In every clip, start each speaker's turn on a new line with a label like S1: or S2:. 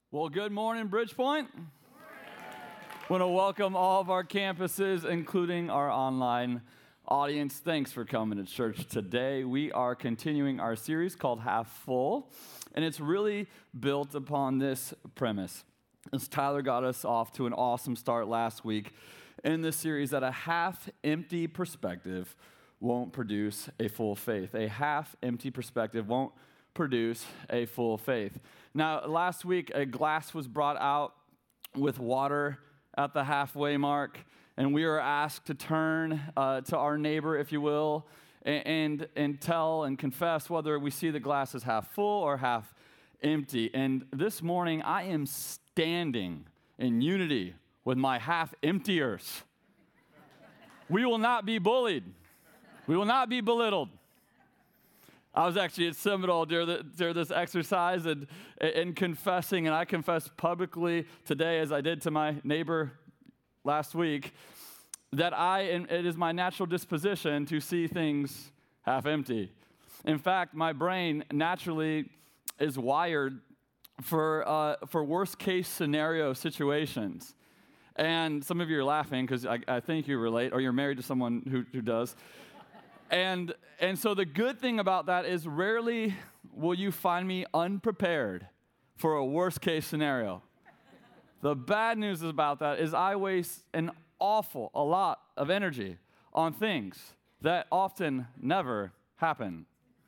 S1: Well, good morning, Bridgepoint. I want to welcome all of our campuses, including our online audience. Thanks for coming to church today. We are continuing our series called Half Full, and it's really built upon this premise. As Tyler got us off to an awesome start last week in this series, that a half-empty perspective won't produce a full faith. A half-empty perspective won't produce a full faith. Now, last week, a glass was brought out with water at the halfway mark, and we were asked to turn to our neighbor, if you will, and tell and confess whether we see the glass as half full or half empty. And this morning, I am standing in unity with my half-emptiers. We will not be bullied. We will not be belittled. I was actually at Seminole during this exercise and confessing, and I confessed publicly today, as I did to my neighbor last week, that it is my natural disposition to see things half empty. In fact, my brain naturally is wired for worst case scenario situations. And some of you are laughing because I think you relate, or you're married to someone who does. And so the good thing about that is rarely will you find me unprepared for a worst case scenario. The bad news about that is I waste a lot of energy on things that often never happen.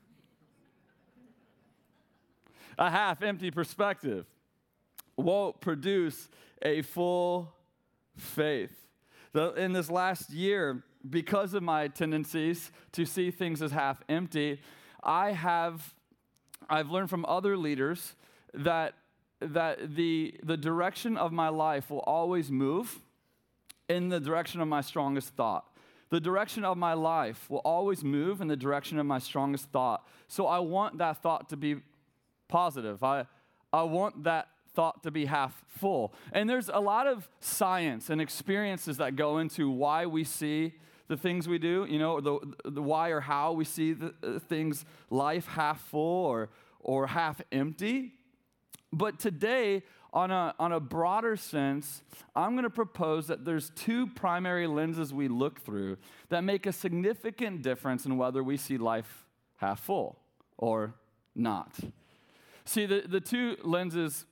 S1: A half-empty perspective won't produce a full faith. In this last year, because of my tendencies to see things as half empty, I've learned from other leaders that the direction of my life will always move in the direction of my strongest thought. The direction of my life will always move in the direction of my strongest thought. So I want that thought to be positive. I want that thought to be half full. And there's a lot of science and experiences that go into why we see the things we do, the why or how we see the things, life half full or half empty. But today, on a broader sense, I'm going to propose that there's two primary lenses we look through that make a significant difference in whether we see life half full or not. See, the two lenses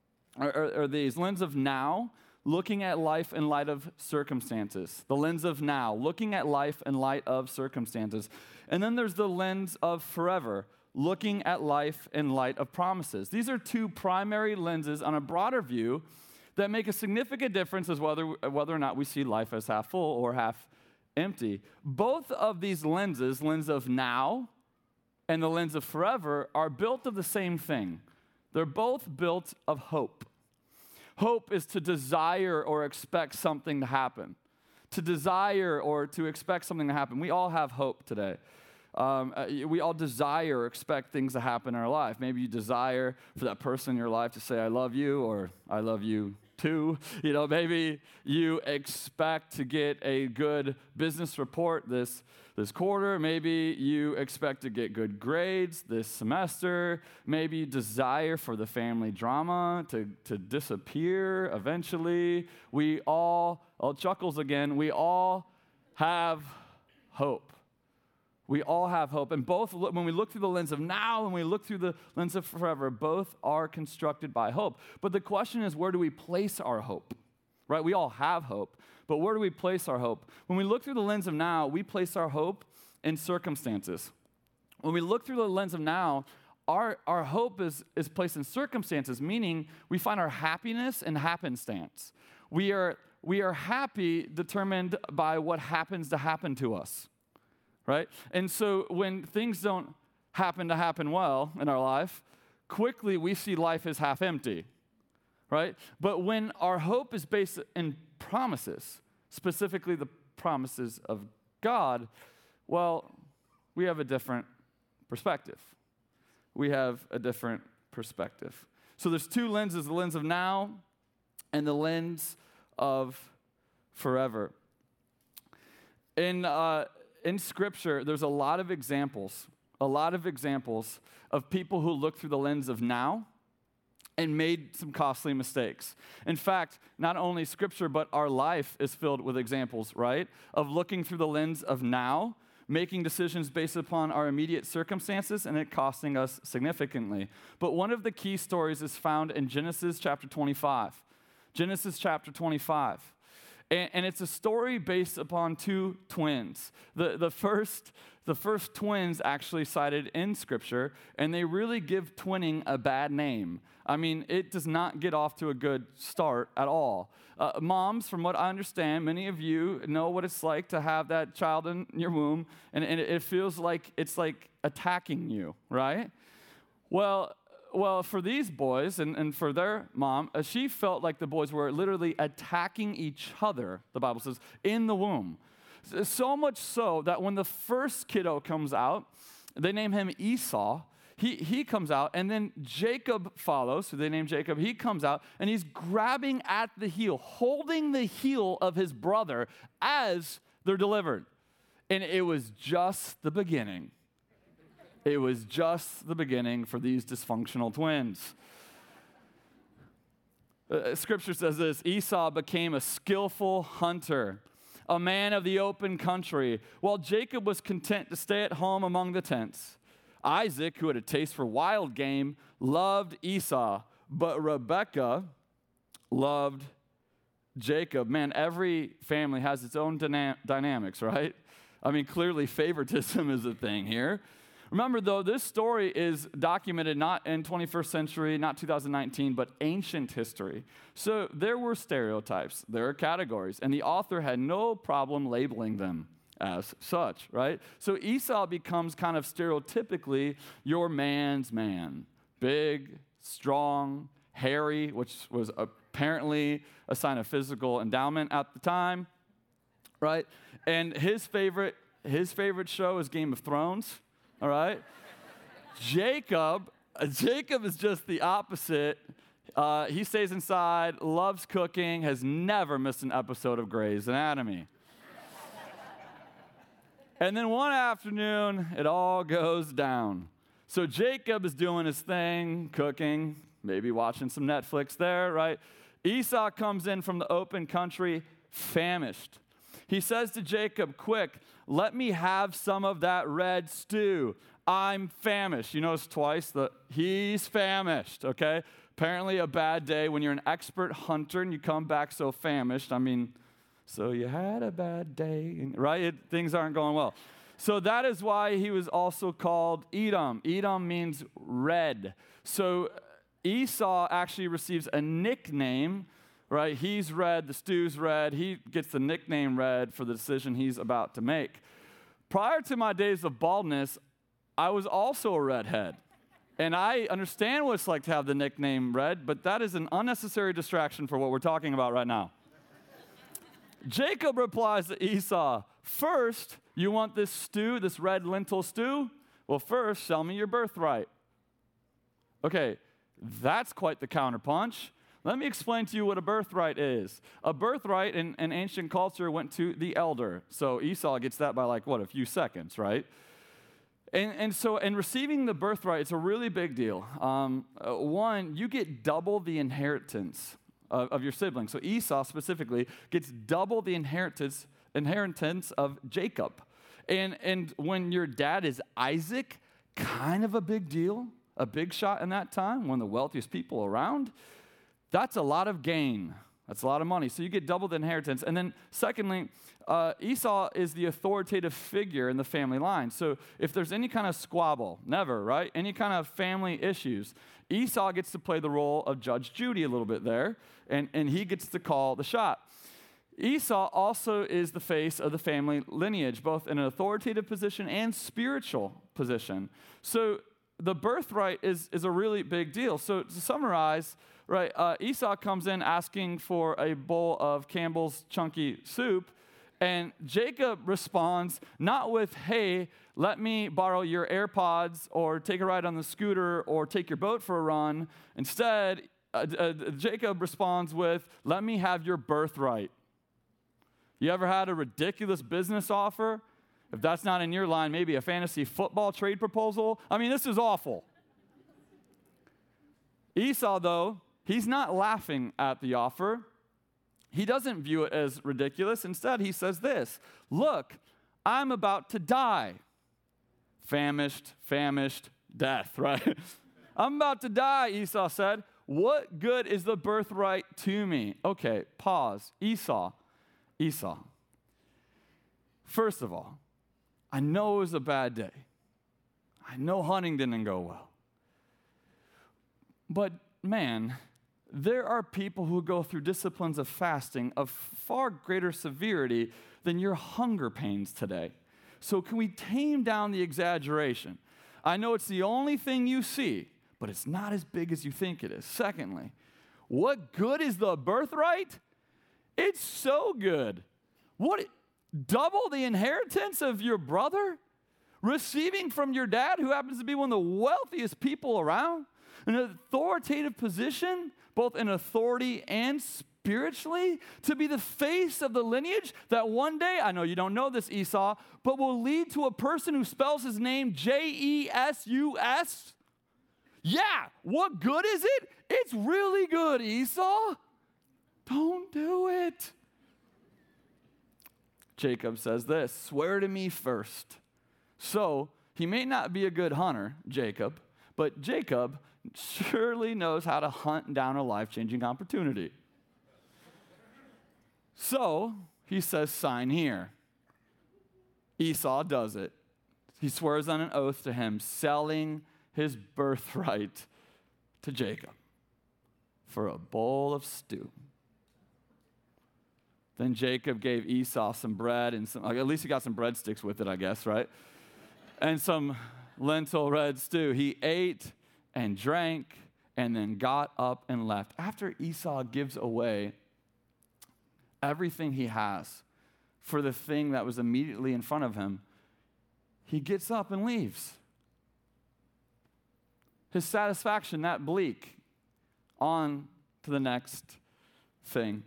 S1: are these: lens of now, looking at life in light of circumstances. The lens of now, looking at life in light of circumstances. And then there's the lens of forever, looking at life in light of promises. These are two primary lenses on a broader view that make a significant difference as whether or not we see life as half full or half empty. Both of these lenses, lens of now and the lens of forever, are built of the same thing. They're both built of hope. Hope is to desire or expect something to happen. To desire or to expect something to happen. We all have hope today. We all desire or expect things to happen in our life. Maybe you desire for that person in your life to say, I love you, or I love you too. Maybe you expect to get a good business report this quarter. Maybe you expect to get good grades this semester. Maybe you desire for the family drama to disappear eventually. Chuckles again, we all have hope. We all have hope. And both, when we look through the lens of now and we look through the lens of forever, both are constructed by hope. But the question is, where do we place our hope? Right? We all have hope. But where do we place our hope? When we look through the lens of now, we place our hope in circumstances. When we look through the lens of now, our hope is placed in circumstances, meaning we find our happiness in happenstance. We are happy determined by what happens to happen to us. Right? And so when things don't happen well in our life, quickly we see life as half empty. Right? But when our hope is based in promises, specifically the promises of God, well, we have a different perspective. We have a different perspective. So there's two lenses, the lens of now and the lens of forever. In Scripture, there's a lot of examples of people who look through the lens of now and made some costly mistakes. In fact, not only Scripture, but our life is filled with examples, right? Of looking through the lens of now, making decisions based upon our immediate circumstances, and it costing us significantly. But one of the key stories is found in Genesis chapter 25. Genesis chapter 25. And it's a story based upon two twins. The first twins actually cited in Scripture, and they really give twinning a bad name. I mean, it does not get off to a good start at all. Moms, from what I understand, many of you know what it's like to have that child in your womb, and it feels like it's like attacking you, right? Well, for these boys and for their mom, she felt like the boys were literally attacking each other, the Bible says, in the womb. So much so that when the first kiddo comes out, they name him Esau. He comes out, and then Jacob follows, who they name Jacob. He comes out, and he's grabbing at the heel, holding the heel of his brother as they're delivered. And it was just the beginning. It was just the beginning for these dysfunctional twins. Scripture says this: Esau became a skillful hunter, a man of the open country, while Jacob was content to stay at home among the tents. Isaac, who had a taste for wild game, loved Esau, but Rebekah loved Jacob. Man, every family has its own dynamics, right? I mean, clearly favoritism is a thing here. Remember, though, this story is documented not in 21st century, not 2019, but ancient history. So there were stereotypes, there are categories, and the author had no problem labeling them as such, right? So Esau becomes kind of stereotypically your man's man. Big, strong, hairy, which was apparently a sign of physical endowment at the time, right? And his favorite show is Game of Thrones, all right? Jacob is just the opposite. He stays inside, loves cooking, has never missed an episode of Grey's Anatomy. And then one afternoon, it all goes down. So Jacob is doing his thing, cooking, maybe watching some Netflix there, right? Esau comes in from the open country, famished. He says to Jacob, "Quick, let me have some of that red stew. I'm famished." You notice twice that he's famished, okay? Apparently a bad day when you're an expert hunter and you come back so famished. I mean, so you had a bad day, right? Things aren't going well. So that is why he was also called Edom. Edom means red. So Esau actually receives a nickname, right? He's red, the stew's red. He gets the nickname red for the decision he's about to make. Prior to my days of baldness, I was also a redhead. And I understand what it's like to have the nickname red, but that is an unnecessary distraction for what we're talking about right now. Jacob replies to Esau, "First, you want this stew, this red lentil stew? Well, first, sell me your birthright." Okay, that's quite the counterpunch. Let me explain to you what a birthright is. A birthright in ancient culture went to the elder. So Esau gets that by a few seconds, right? And so in receiving the birthright, it's a really big deal. One, you get double the inheritance of your siblings. So Esau specifically gets double the inheritance of Jacob. And when your dad is Isaac, kind of a big deal, a big shot in that time, one of the wealthiest people around. That's a lot of gain. That's a lot of money. So you get double the inheritance. And then secondly, Esau is the authoritative figure in the family line. So if there's any kind of squabble, never, right? Any kind of family issues, Esau gets to play the role of Judge Judy a little bit there, and he gets to call the shot. Esau also is the face of the family lineage, both in an authoritative position and spiritual position. So the birthright is a really big deal. So to summarize, right, Esau comes in asking for a bowl of Campbell's chunky soup, and Jacob responds not with, "Hey, let me borrow your AirPods or take a ride on the scooter or take your boat for a run." Instead, Jacob responds with, "Let me have your birthright." You ever had a ridiculous business offer? If that's not in your line, maybe a fantasy football trade proposal. I mean, this is awful. Esau, though, he's not laughing at the offer. He doesn't view it as ridiculous. Instead, he says this, look, I'm about to die. Famished, death, right? I'm about to die, Esau said. What good is the birthright to me? Okay, pause. Esau. First of all, I know it was a bad day. I know hunting didn't go well. But man, there are people who go through disciplines of fasting of far greater severity than your hunger pains today. So can we tame down the exaggeration? I know it's the only thing you see, but it's not as big as you think it is. Secondly, what good is the birthright? It's so good. Double the inheritance of your brother? Receiving from your dad, who happens to be one of the wealthiest people around? An authoritative position, both in authority and spiritually, to be the face of the lineage that one day, I know you don't know this, Esau, but will lead to a person who spells his name Jesus? Yeah, what good is it? It's really good, Esau. Don't do it. Jacob says this, swear to me first. So, he may not be a good hunter, Jacob, but Jacob surely knows how to hunt down a life-changing opportunity. So, he says, sign here. Esau does it. He swears on an oath to him, selling his birthright to Jacob for a bowl of stew. Then Jacob gave Esau some bread and at least he got some breadsticks with it, I guess, right? And some lentil red stew. He ate and drank and then got up and left. After Esau gives away everything he has for the thing that was immediately in front of him, he gets up and leaves. His satisfaction that bleak. On to the next thing.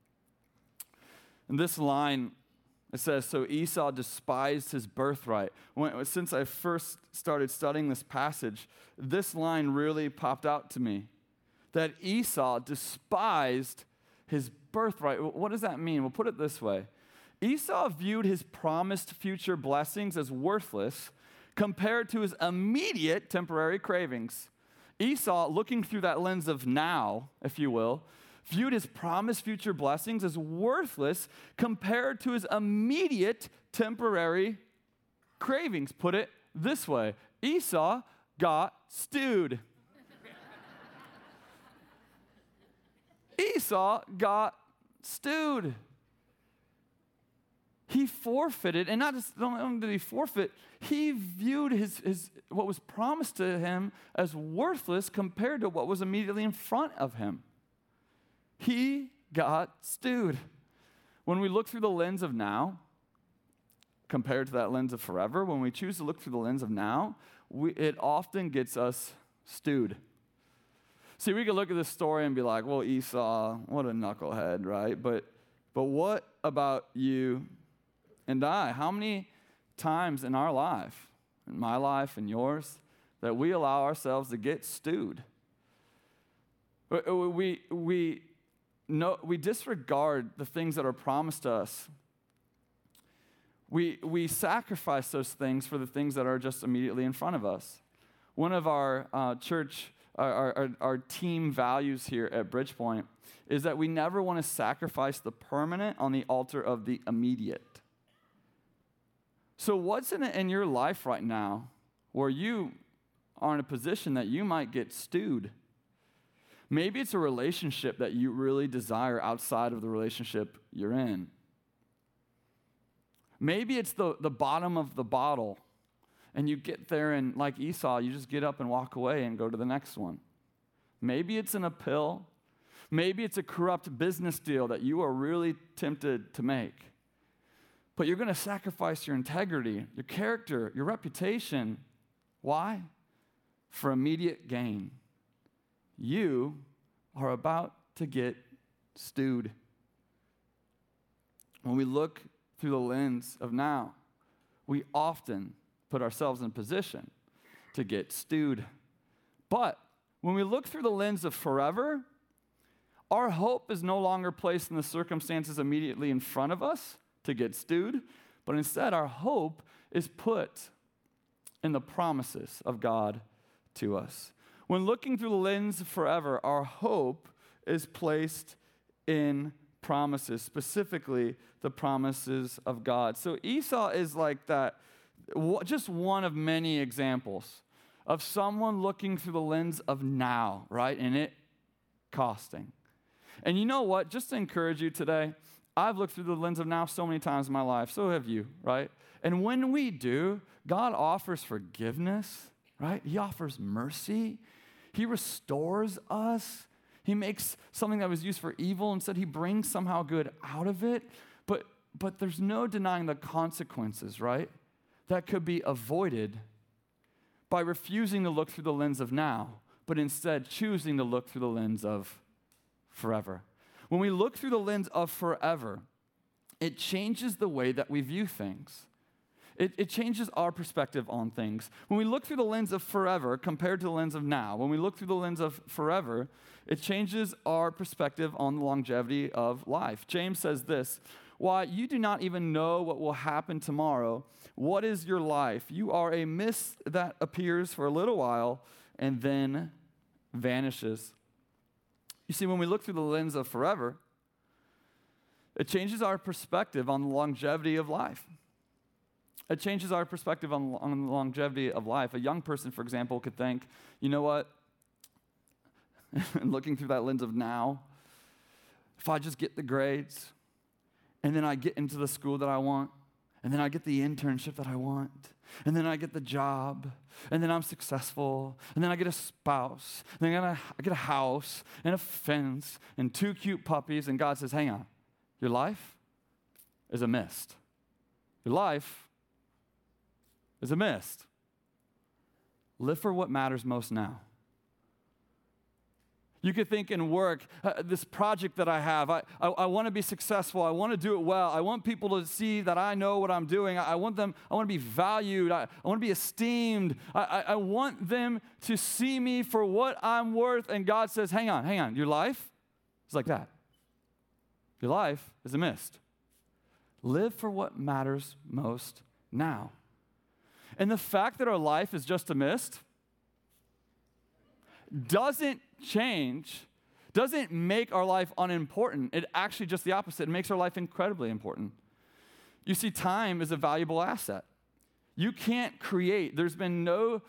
S1: In this line, it says, so Esau despised his birthright. Since I first started studying this passage, this line really popped out to me. That Esau despised his birthright. What does that mean? We'll put it this way. Esau viewed his promised future blessings as worthless compared to his immediate temporary cravings. Esau, looking through that lens of now, if you will, viewed his promised future blessings as worthless compared to his immediate temporary cravings. Put it this way, Esau got stewed. Esau got stewed. He forfeited, and not only did he forfeit, he viewed his what was promised to him as worthless compared to what was immediately in front of him. He got stewed. When we look through the lens of now, compared to that lens of forever, when we choose to look through the lens of now, it often gets us stewed. See, we could look at this story and be like, well, Esau, what a knucklehead, right? But what about you and I? How many times in our life, in my life and yours, that we allow ourselves to get stewed? We disregard the things that are promised to us. We sacrifice those things for the things that are just immediately in front of us. One of our church, our team values here at Bridgepoint is that we never want to sacrifice the permanent on the altar of the immediate. So what's in your life right now where you are in a position that you might get stewed? Maybe it's a relationship that you really desire outside of the relationship you're in. Maybe it's the bottom of the bottle, and you get there and like Esau, you just get up and walk away and go to the next one. Maybe it's in a pill. Maybe it's a corrupt business deal that you are really tempted to make. But you're going to sacrifice your integrity, your character, your reputation. Why? For immediate gain. You are about to get stewed. When we look through the lens of now, we often put ourselves in a position to get stewed. But when we look through the lens of forever, our hope is no longer placed in the circumstances immediately in front of us to get stewed, but instead our hope is put in the promises of God to us. When looking through the lens of forever, our hope is placed in promises, specifically the promises of God. So Esau is like that, just one of many examples of someone looking through the lens of now, right? And it costing. And you know what? Just to encourage you today, I've looked through the lens of now so many times in my life. So have you, right? And when we do, God offers forgiveness, right? He offers mercy. He restores us. He makes something that was used for evil, instead he brings somehow good out of it. But there's no denying the consequences, right? That could be avoided by refusing to look through the lens of now, but instead choosing to look through the lens of forever. When we look through the lens of forever, it changes the way that we view things. It changes our perspective on things. When we look through the lens of forever compared to the lens of now, when we look through the lens of forever, it changes our perspective on the longevity of life. James says this, "Why, you do not even know what will happen tomorrow. What is your life? You are a mist that appears for a little while and then vanishes." You see, when we look through the lens of forever, it changes our perspective on the longevity of life. It changes our perspective on the longevity of life. A young person, for example, could think, you know what? And looking through that lens of now, if I just get the grades, and then I get into the school that I want, and then I get the internship that I want, and then I get the job, and then I'm successful, and then I get a spouse, and then I get a house, and a fence, and 2 cute puppies, and God says, hang on, your life is a mist. Your life is a mist. Live for what matters most now. You could think in work, this project that I have, I want to be successful. I want to do it well. I want people to see that I know what I'm doing. I want to be valued. I want to be esteemed. I want them to see me for what I'm worth. And God says, hang on. Your life is like that. Your life is a mist. Live for what matters most now. And the fact that our life is just a mist doesn't make our life unimportant. It actually just the opposite. It makes our life incredibly important. You see, time is a valuable asset. You can't create. There's been no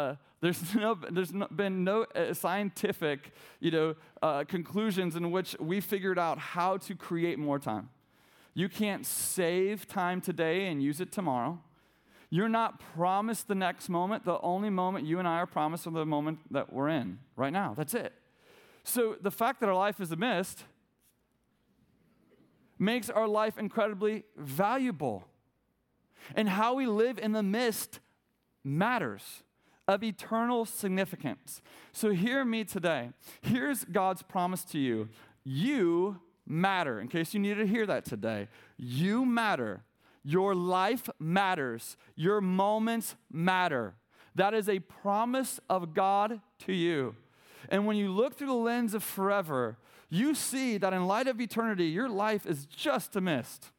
S1: scientific, conclusions in which we figured out how to create more time. You can't save time today and use it tomorrow. You're not promised the next moment. The only moment you and I are promised is the moment that we're in right now. That's it. So the fact that our life is a mist makes our life incredibly valuable. And how we live in the mist matters, of eternal significance. So hear me today. Here's God's promise to you. You matter. In case you needed to hear that today. You matter. Your life matters. Your moments matter. That is a promise of God to you. And when you look through the lens of forever, you see that in light of eternity, your life is just a mist.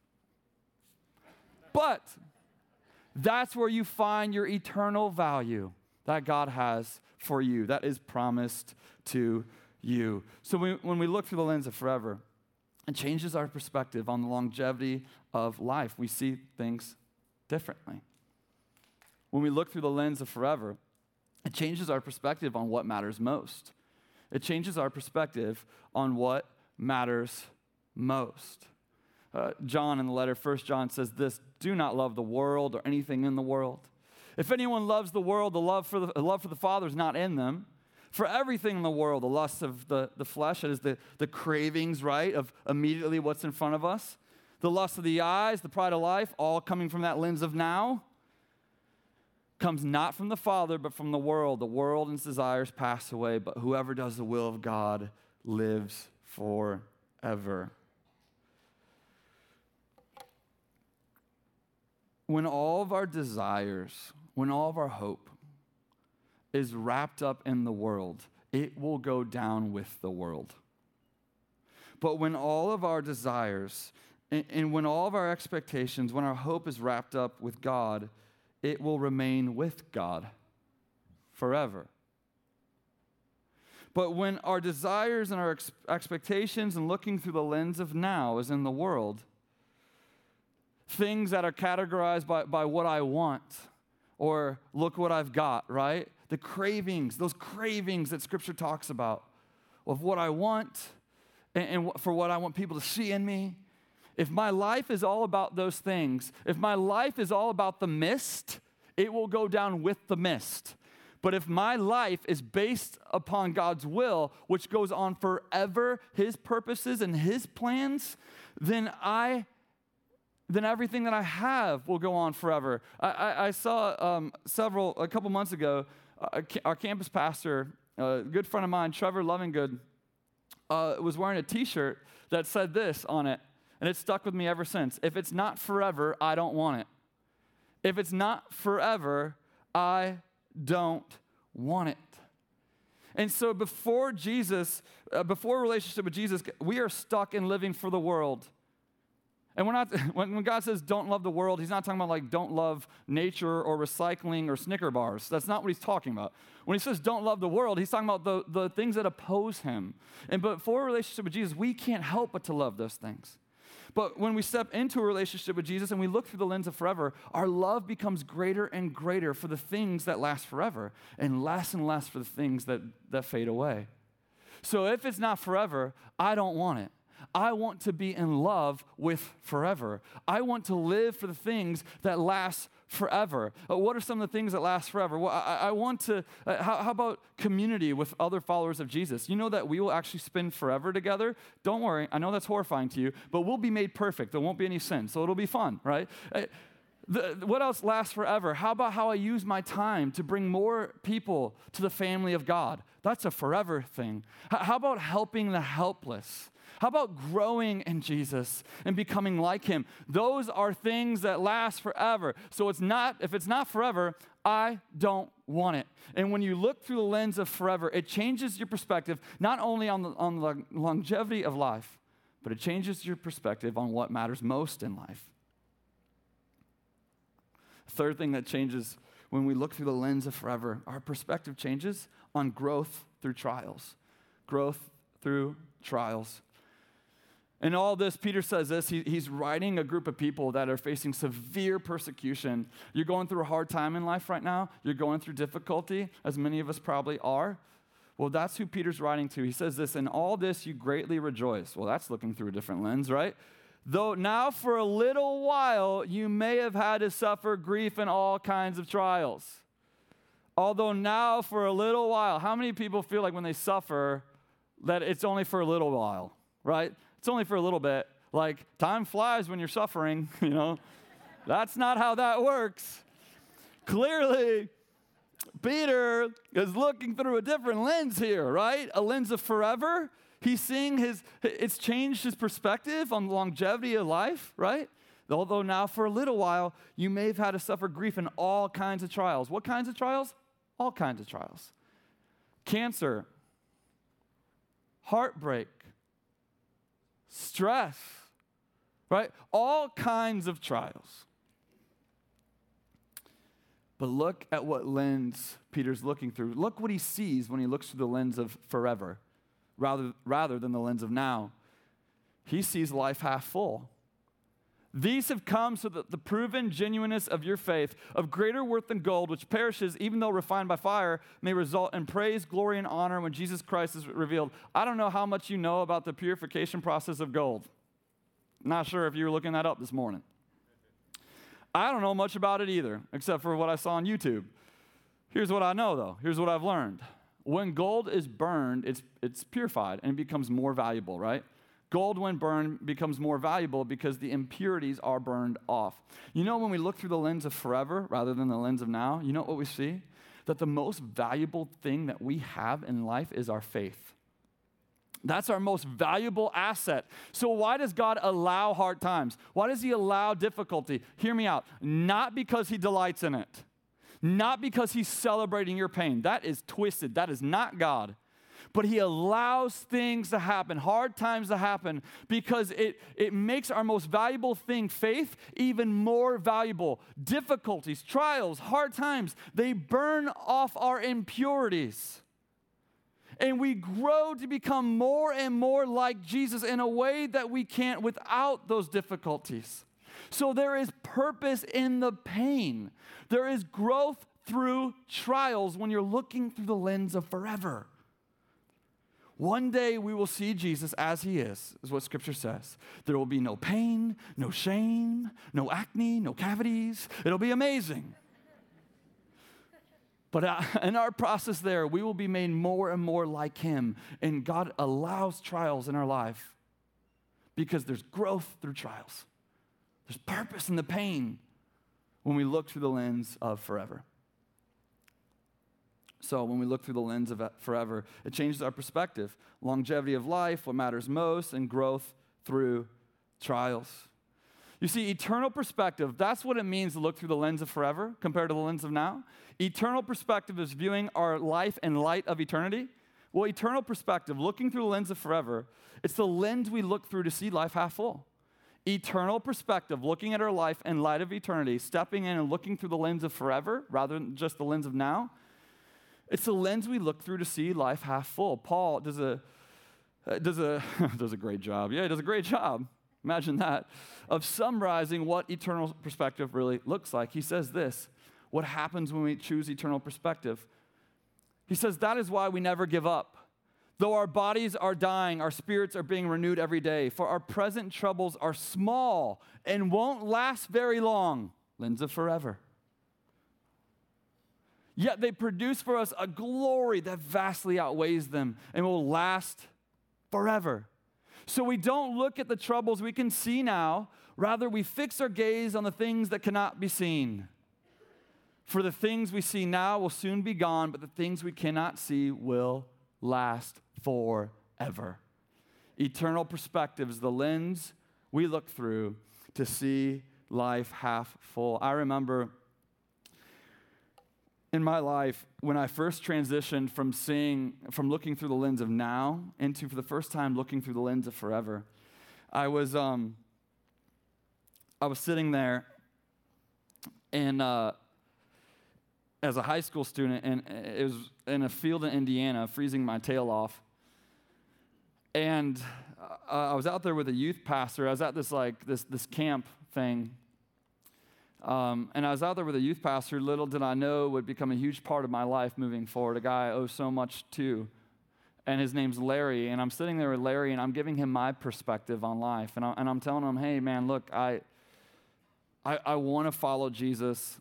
S1: But that's where you find your eternal value that God has for you, that is promised to you. So when we look through the lens of forever, it changes our perspective on the longevity of life. We see things differently. When we look through the lens of forever, it changes our perspective on what matters most. It changes our perspective on what matters most. John in the letter, 1 John says this, do not love the world or anything in the world. If anyone loves the world, the love for the Father is not in them. For everything in the world, the lust of the flesh, that is the cravings, right, of immediately what's in front of us, the lust of the eyes, the pride of life, all coming from that lens of now, comes not from the Father, but from the world. The world and its desires pass away, but whoever does the will of God lives forever. When all of our desires, when all of our hope is wrapped up in the world, it will go down with the world. But when all of our desires and when all of our expectations, when our hope is wrapped up with God, it will remain with God forever. But when our desires and our expectations and looking through the lens of now is in the world, things that are categorized by what I want or look what I've got, right? The cravings, those cravings that Scripture talks about of what I want and for what I want people to see in me. If my life is all about those things, if my life is all about the mist, it will go down with the mist. But if my life is based upon God's will, which goes on forever, His purposes and His plans, then everything that I have will go on forever. I saw a couple months ago, our campus pastor, a good friend of mine, Trevor Lovingood, was wearing a T-shirt that said this on it, and it's stuck with me ever since. If it's not forever, I don't want it. If it's not forever, I don't want it. And so before relationship with Jesus, we are stuck in living for the world. And we're not, when God says don't love the world, He's not talking about like don't love nature or recycling or Snicker bars. That's not what He's talking about. When He says don't love the world, He's talking about the things that oppose Him. And but for a relationship with Jesus, we can't help but to love those things. But when we step into a relationship with Jesus and we look through the lens of forever, our love becomes greater and greater for the things that last forever and less for the things that fade away. So if it's not forever, I don't want it. I want to be in love with forever. I want to live for the things that last forever. What are some of the things that last forever? Well, I want to, how about community with other followers of Jesus? You know that we will actually spend forever together? Don't worry, I know that's horrifying to you, but we'll be made perfect. There won't be any sin, so it'll be fun, right? What else lasts forever? How about how I use my time to bring more people to the family of God? That's a forever thing. How about helping the helpless? How about growing in Jesus and becoming like Him? Those are things that last forever. So if it's not forever, I don't want it. And when you look through the lens of forever, it changes your perspective, not only on the longevity of life, but it changes your perspective on what matters most in life. Third thing that changes when we look through the lens of forever, our perspective changes on growth through trials. Growth through trials. In all this, Peter says this, he's writing a group of people that are facing severe persecution. You're going through a hard time in life right now. You're going through difficulty, as many of us probably are. Well, that's who Peter's writing to. He says this, in all this you greatly rejoice. Well, that's looking through a different lens, right? Though now for a little while you may have had to suffer grief in all kinds of trials. Although now for a little while, how many people feel like when they suffer that it's only for a little while, right? It's only for a little bit. Like, time flies when you're suffering, you know. That's not how that works. Clearly, Peter is looking through a different lens here, right? A lens of forever. He's seeing it's changed his perspective on the longevity of life, right? Although now for a little while, you may have had to suffer grief in all kinds of trials. What kinds of trials? All kinds of trials. Cancer, heartbreak, stress, right? All kinds of trials. But look at what lens Peter's looking through. Look what he sees when he looks through the lens of forever rather than the lens of now. He sees life half full. These have come so that the proven genuineness of your faith, of greater worth than gold, which perishes even though refined by fire, may result in praise, glory, and honor when Jesus Christ is revealed. I don't know how much you know about the purification process of gold. Not sure if you were looking that up this morning. I don't know much about it either, except for what I saw on YouTube. Here's what I know, though. Here's what I've learned. When gold is burned, it's purified and it becomes more valuable, right? Gold, when burned, becomes more valuable because the impurities are burned off. You know, when we look through the lens of forever rather than the lens of now, you know what we see? That the most valuable thing that we have in life is our faith. That's our most valuable asset. So why does God allow hard times? Why does He allow difficulty? Hear me out. Not because He delights in it. Not because He's celebrating your pain. That is twisted. That is not God. But he allows things to happen, hard times to happen, because it makes our most valuable thing, faith, even more valuable. Difficulties, trials, hard times, they burn off our impurities. And we grow to become more and more like Jesus in a way that we can't without those difficulties. So there is purpose in the pain. There is growth through trials when you're looking through the lens of forever. One day we will see Jesus as he is what Scripture says. There will be no pain, no shame, no acne, no cavities. It'll be amazing. But in our process there, we will be made more and more like him. And God allows trials in our life because there's growth through trials. There's purpose in the pain when we look through the lens of forever. So when we look through the lens of forever, it changes our perspective. Longevity of life, what matters most, and growth through trials. You see, eternal perspective, that's what it means to look through the lens of forever compared to the lens of now. Eternal perspective is viewing our life in light of eternity. Well, eternal perspective, looking through the lens of forever, it's the lens we look through to see life half full. Eternal perspective, looking at our life in light of eternity, stepping in and looking through the lens of forever rather than just the lens of now, it's the lens we look through to see life half full. Paul does a great job. Yeah, he does a great job. Imagine that, of summarizing what eternal perspective really looks like. He says this, what happens when we choose eternal perspective? He says, that is why we never give up. Though our bodies are dying, our spirits are being renewed every day. For our present troubles are small and won't last very long. Lens of forever. Yet they produce for us a glory that vastly outweighs them and will last forever. So we don't look at the troubles we can see now. Rather, we fix our gaze on the things that cannot be seen. For the things we see now will soon be gone, but the things we cannot see will last forever. Eternal perspective is the lens we look through to see life half full. I remember in my life, when I first transitioned from looking through the lens of now into, for the first time, looking through the lens of forever, I was sitting there, and as a high school student, and it was in a field in Indiana, freezing my tail off, and I was out there with a youth pastor. I was at this camp thing. And I was out there with a youth pastor, little did I know would become a huge part of my life moving forward, a guy I owe so much to. And his name's Larry, and I'm sitting there with Larry, and I'm giving him my perspective on life. And I'm telling him, hey, man, look, I want to follow Jesus,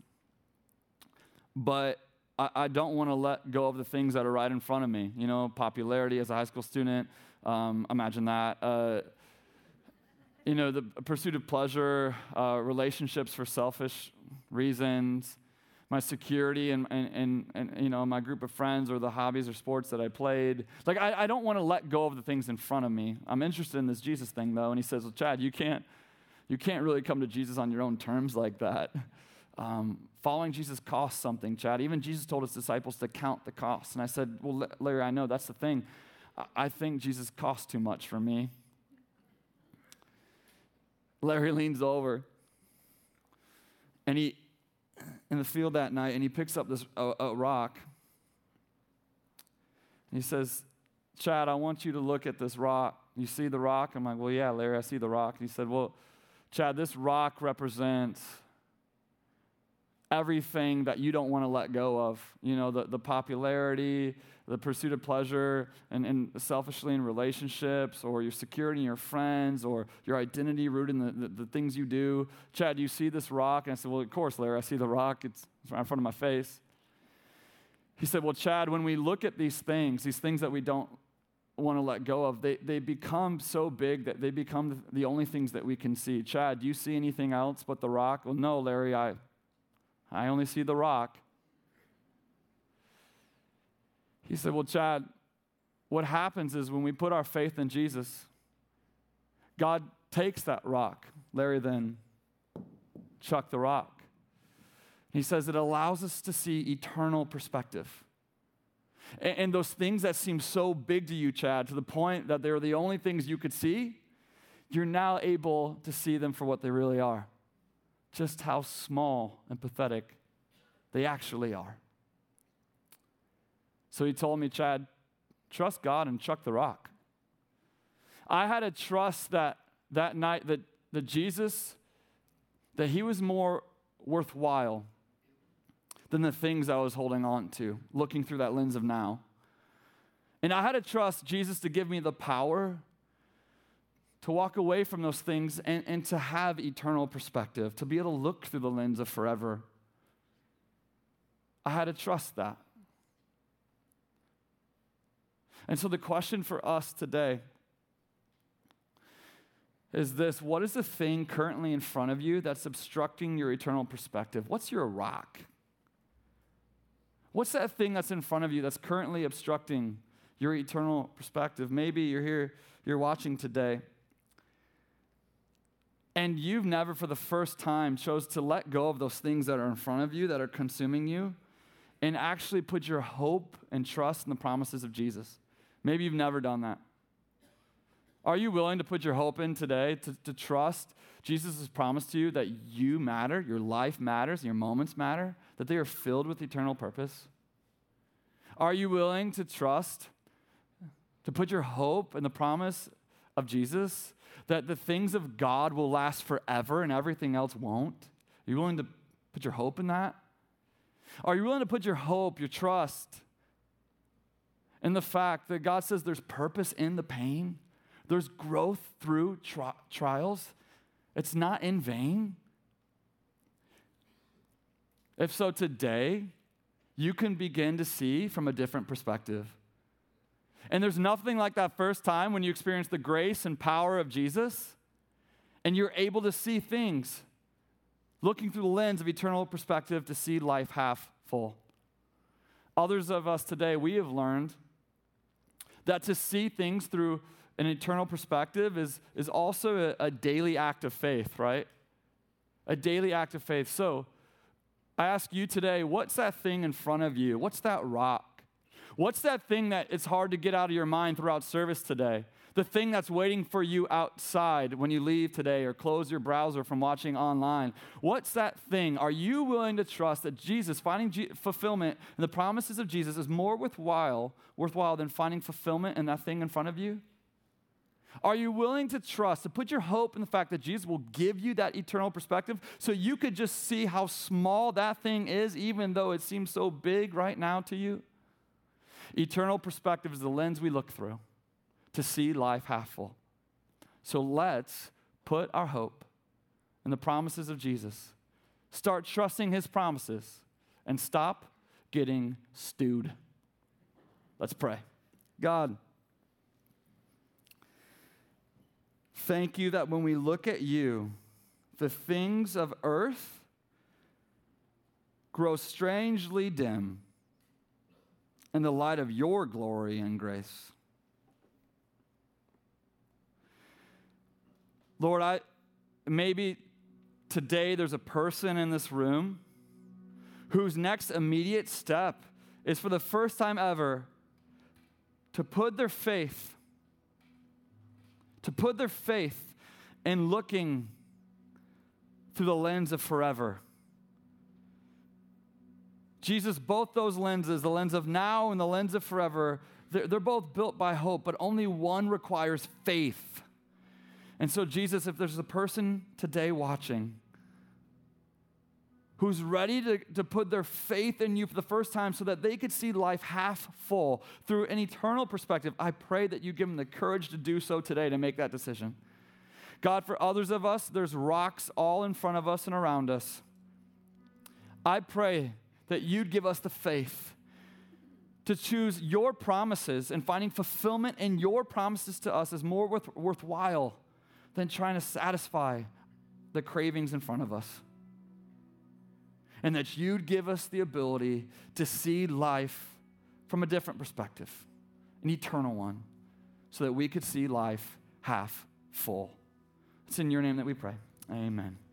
S1: but I don't want to let go of the things that are right in front of me. You know, popularity as a high school student, imagine that. You know, the pursuit of pleasure, relationships for selfish reasons, my security and you know, my group of friends or the hobbies or sports that I played. Like, I don't want to let go of the things in front of me. I'm interested in this Jesus thing, though. And he says, well, Chad, you can't really come to Jesus on your own terms like that. Following Jesus costs something, Chad. Even Jesus told his disciples to count the costs. And I said, well, Larry, I know that's the thing. I think Jesus costs too much for me. Larry leans over, and in the field that night, and he picks up this a rock. And he says, Chad, I want you to look at this rock. You see the rock? I'm like, well, yeah, Larry, I see the rock. And he said, well, Chad, this rock represents everything that you don't want to let go of. You know, the popularity, the pursuit of pleasure, and selfishly in relationships, or your security in your friends, or your identity rooted in the things you do. Chad, you see this rock? And I said, well, of course, Larry, I see the rock. It's right in front of my face. He said, well, Chad, when we look at these things that we don't want to let go of, they become so big that they become the only things that we can see. Chad, do you see anything else but the rock? Well, no, Larry, I only see the rock. He said, well, Chad, what happens is when we put our faith in Jesus, God takes that rock. Larry then chucked the rock. He says it allows us to see eternal perspective. And those things that seem so big to you, Chad, to the point that they're the only things you could see, you're now able to see them for what they really are. Just how small and pathetic they actually are. So he told me, Chad, trust God and chuck the rock. I had to trust that night that Jesus, that he was more worthwhile than the things I was holding on to, looking through that lens of now. And I had to trust Jesus to give me the power to walk away from those things and to have eternal perspective, to be able to look through the lens of forever. I had to trust that. And so the question for us today is this: what is the thing currently in front of you that's obstructing your eternal perspective? What's your rock? What's that thing that's in front of you that's currently obstructing your eternal perspective? Maybe you're here, you're watching today, and you've never for the first time chose to let go of those things that are in front of you that are consuming you and actually put your hope and trust in the promises of Jesus. Maybe you've never done that. Are you willing to put your hope in today to trust Jesus' promise to you that you matter, your life matters, your moments matter, that they are filled with eternal purpose? Are you willing to trust, to put your hope in the promise of Jesus that the things of God will last forever and everything else won't? Are you willing to put your hope in that? Are you willing to put your hope, your trust in the fact that God says there's purpose in the pain? There's growth through trials. It's not in vain. If so, today, you can begin to see from a different perspective. And there's nothing like that first time when you experience the grace and power of Jesus, and you're able to see things, looking through the lens of eternal perspective to see life half full. Others of us today, we have learned that to see things through an eternal perspective is also a daily act of faith, right? A daily act of faith. So I ask you today, what's that thing in front of you? What's that rock? What's that thing that it's hard to get out of your mind throughout service today? The thing that's waiting for you outside when you leave today or close your browser from watching online. What's that thing? Are you willing to trust that Jesus, finding fulfillment in the promises of Jesus is more worthwhile than finding fulfillment in that thing in front of you? Are you willing to trust, to put your hope in the fact that Jesus will give you that eternal perspective so you could just see how small that thing is, even though it seems so big right now to you? Eternal perspective is the lens we look through to see life half full. So let's put our hope in the promises of Jesus. Start trusting his promises and stop getting stewed. Let's pray. God, thank you that when we look at you, the things of earth grow strangely dim in the light of your glory and grace. Lord, maybe today there's a person in this room whose next immediate step is for the first time ever to put their faith in looking through the lens of forever. Jesus, both those lenses, the lens of now and the lens of forever, they're both built by hope, but only one requires faith. And so, Jesus, if there's a person today watching who's ready to put their faith in you for the first time so that they could see life half full through an eternal perspective, I pray that you give them the courage to do so today, to make that decision. God, for others of us, there's rocks all in front of us and around us. I pray that you'd give us the faith to choose your promises, and finding fulfillment in your promises to us is more worthwhile than trying to satisfy the cravings in front of us. And that you'd give us the ability to see life from a different perspective, an eternal one, so that we could see life half full. It's in your name that we pray. Amen.